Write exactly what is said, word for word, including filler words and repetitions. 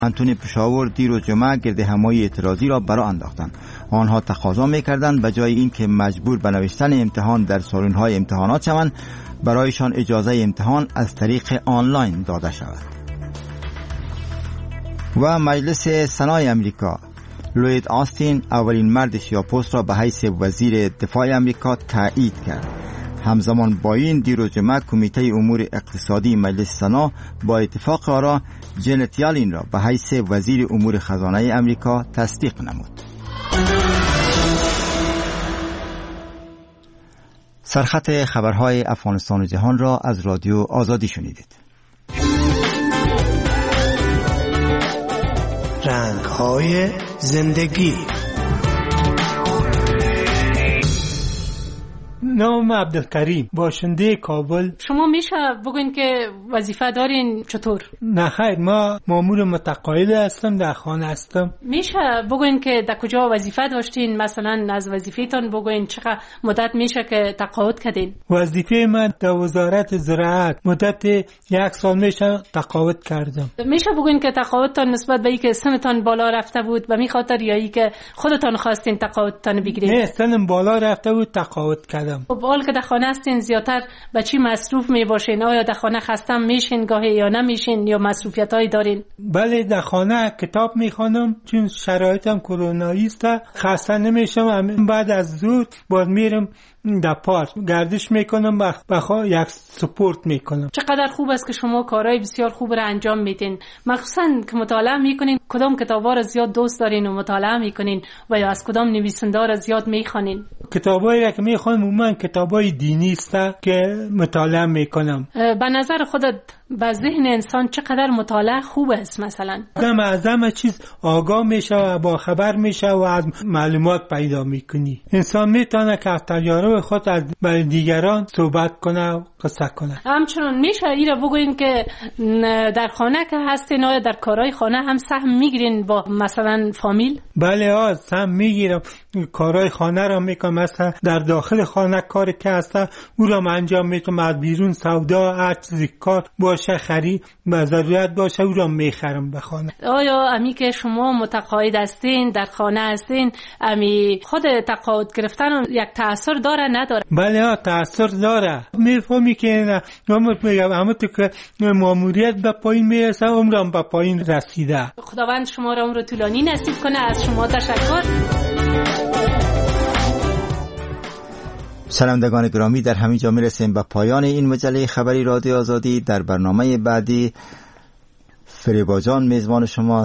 کانتون پشاور دیر و جمعه گرد همایی اعتراضی را برآ انداختند. آنها تقاضا می‌کردند به جای اینکه مجبور به نوشتن امتحان در سالن‌های امتحانات شوند، برایشان اجازه امتحان از طریق آنلاین داده شود. و مجلس سنای امریکا لوید آستین اولین مرد سیاه‌پوست را به حیث وزیر دفاع امریکا تایید کرد. همزمان با این دیروز جمعه کمیته امور اقتصادی مجلس سنا با اتفاق آرا جنت یالین را به حیث وزیر امور خزانه امریکا تصدیق نمود. سرخط خبرهای افغانستان و جهان را از رادیو آزادی شنیدید. رنگ‌های زندگی. نام عبدالکریم، باشنده کابل. شما میشه بگوین که وظیفه دارین چطور؟ نه خیر، ما مامور متقاعد هستم، در خانه هستم. میشه بگوین که در کجا وظیفه داشتین؟ مثلا از وظیفه‌تان بگوین چقدر مدت میشه که تقاعد کردین؟ وظیفه من در وزارت زراعت مدت یک سال میشه تقاعد کردم. میشه بگوین که تقاعدتان نسبت به اینکه سنتان بالا رفته بود به می خاطر یا اینکه خودتان خواستین تقاعدتان بگیرید؟ نه، سنم بالا رفته بود تقاعد کردم. خب حال که در خانه هستین زیادتر به چی مصروف می باشین؟ آیا در خانه خسته میشین گاهی یا نمیشین یا مصروفیتایی دارین؟ بله، در خانه کتاب میخوانم چون شرایطم کرونایی است. خسته نمیشم. بعد از ظهر باز میرم در پارک گردش میکنم، بخوا یک سپورت میکنم. چقدر خوب است که شما کارهای بسیار خوب را انجام میدین، مخصوصا که مطالعه میکنین. کدام کتابا را زیاد دوست دارین و مطالعه میکنین و یا از کدام نویسنده را زیاد میخوانین؟ کتابایی را که میخوانم عموما کتابای دینی است که مطالعه میکنم. به نظر خودت به ذهن انسان چقدر مطالعه خوب است؟ مثلا آدم از همه چیز آگاه میشه و با خبر میشه و از معلومات پیدا میکنی. انسان میتونه که از تجارب خود از برای دیگران صحبت کنه و قصه کنه. همچنان میشه ای را بگوین که در خانه که هستین آیا در کارهای خانه هم سهم میگیرین با مثلا فامیل؟ بله ها، سهم میگیرم. کارهای خانه را میکنم. مثلا در داخل خانه کاری که هست او را انجام میدم. از بیرون سودا هر چیزی کار باشه خرید به ضرورت باشه او را میخرم به خانه. آیا امی که شما متقاعد هستین در خانه هستین امی خود تقاعد گرفتن یک تأثیر داره نداره؟ بله ها، تأثیر داره. میفهمی که عمرت میگم اما تو که ماموریت به پایین میرسه عمرم به پایین رسیده. خداوند شما را عمر طولانی نصیب کنه. از شما تشکر. شنوندگان گرامی، در همین جا میرسیم به پایان این مجله خبری رادیو آزادی. در برنامه بعدی فریبا جان میزبان شما